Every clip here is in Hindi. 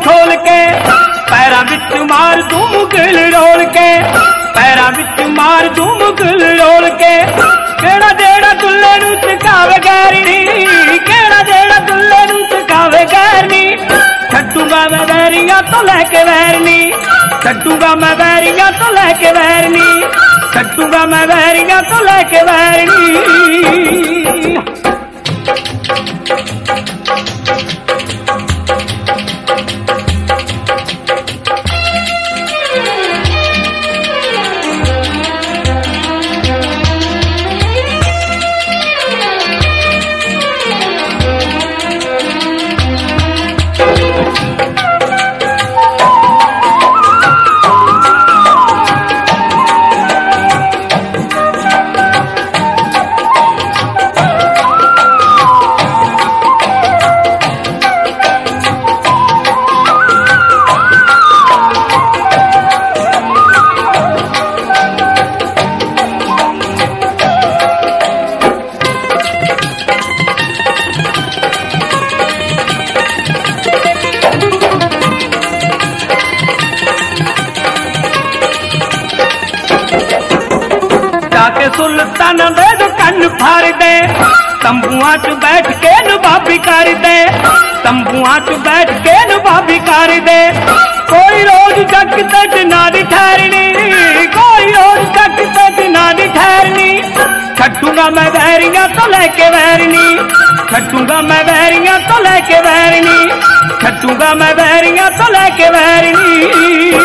खोल के पैरां विच मार दूं मुगल रोल के पैरां विच मार दूं मुगल रोल के केड़ा जेड़ा दुल्ले नूं चकावे गैरनी केड़ा जेड़ा दुल्ले नूं चकावे गैरनी छड्डूंगा मैं वैरियां तो लेके वैरनी छड्डूंगा मैं वैरियां तो लेके वैरनी छड्डूंगा मैं वैरियां तो लेके वैरनी। सुल्तान दे कन फाड़ दे तंबुआ च बैठ के नवाबी कर दे तंबुआ च बैठ के नवाबी कर दे कोई रोज जग ते जनानी ठहरनी कोई रोज जग ते जनानी ठहरनी छड्डूंगा मैं वैरियां तो लेके वैरनी छड्डूंगा मैं वैरियां तो लेके वैरनी छड्डूंगा मैं वैरियां तो लेके वैरनी।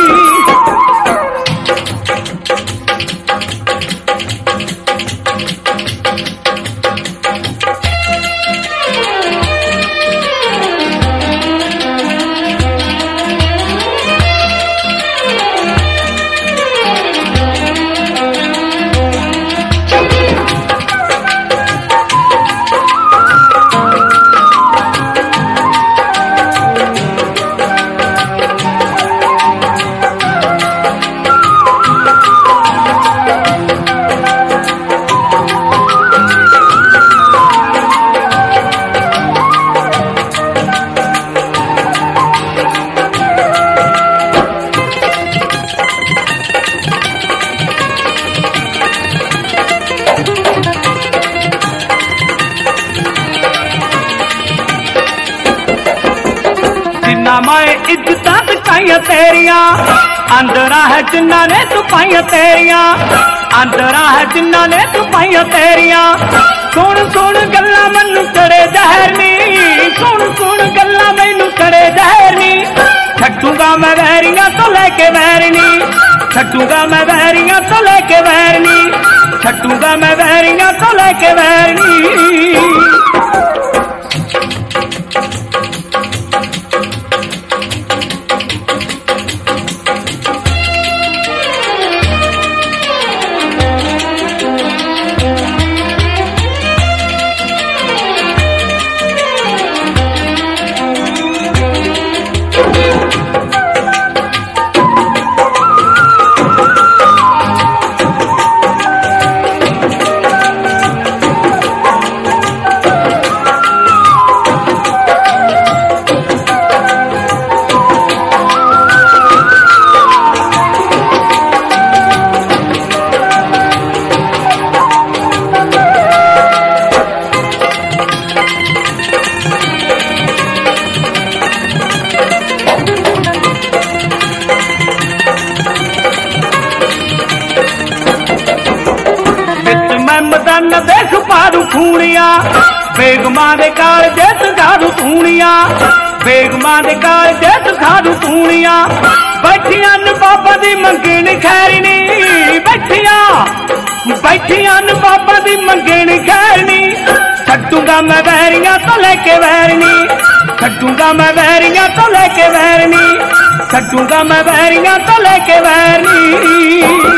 मैं इज्जतां चुकाइयां तेरियां अंदरा है जिन्ना ने तुपाइयां तेरियां अंदरा है जिन्ना ने तुपाइयां तेरियां सुन सुन गल्लां मैनू चढ़े जहरनी सुन सुन गल्लां मैनू चढ़े जहरनी छड्डूंगा मैं वैरियां तो लेके वैरनी छड्डूंगा मैं वैरियां तो लेके वैरनी छड्डूंगा मैं वैरियां तो लेके वैरनी। मदन देख पारू खूनिया बेगमां दे काल जेत खारू खूनिया बेगमां दे काल जेत खारू खूनिया बैठियां न बाबा दी मंगण खैरनी बैठियां न बाबा दी मंगण खैरनी छड्डूंगा मैं वैरियां तो लेके वैरनी छड्डूंगा मैं वैरियां तो लेके वैरनी छड्डूंगा मैं वैरियां तो लेके वैरनी।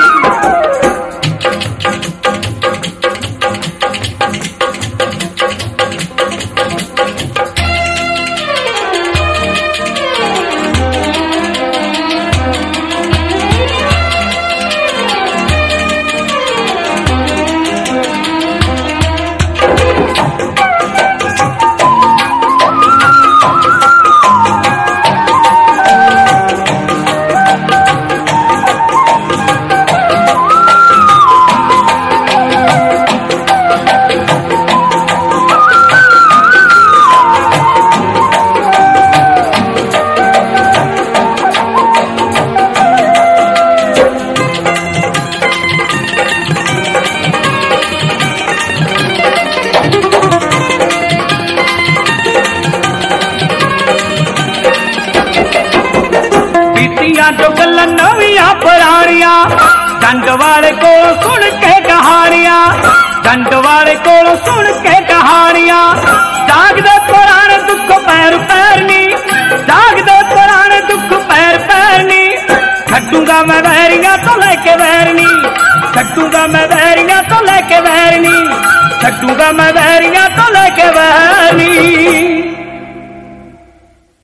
नवियां पुरानियां डंड वाले को सुन के कहानियां डंड वाले को सुन के कहानियां जागदे पुराने दुख पैर पैरनी जागदे पुराने दुख पैर पैरनी छड्डूंगा मैं वैरियां तो लेके वैरनी छड्डूंगा मैं वैरियां तो लेके वैरनी छड्डूंगा मैं वैरियां तो लेके वैरनी।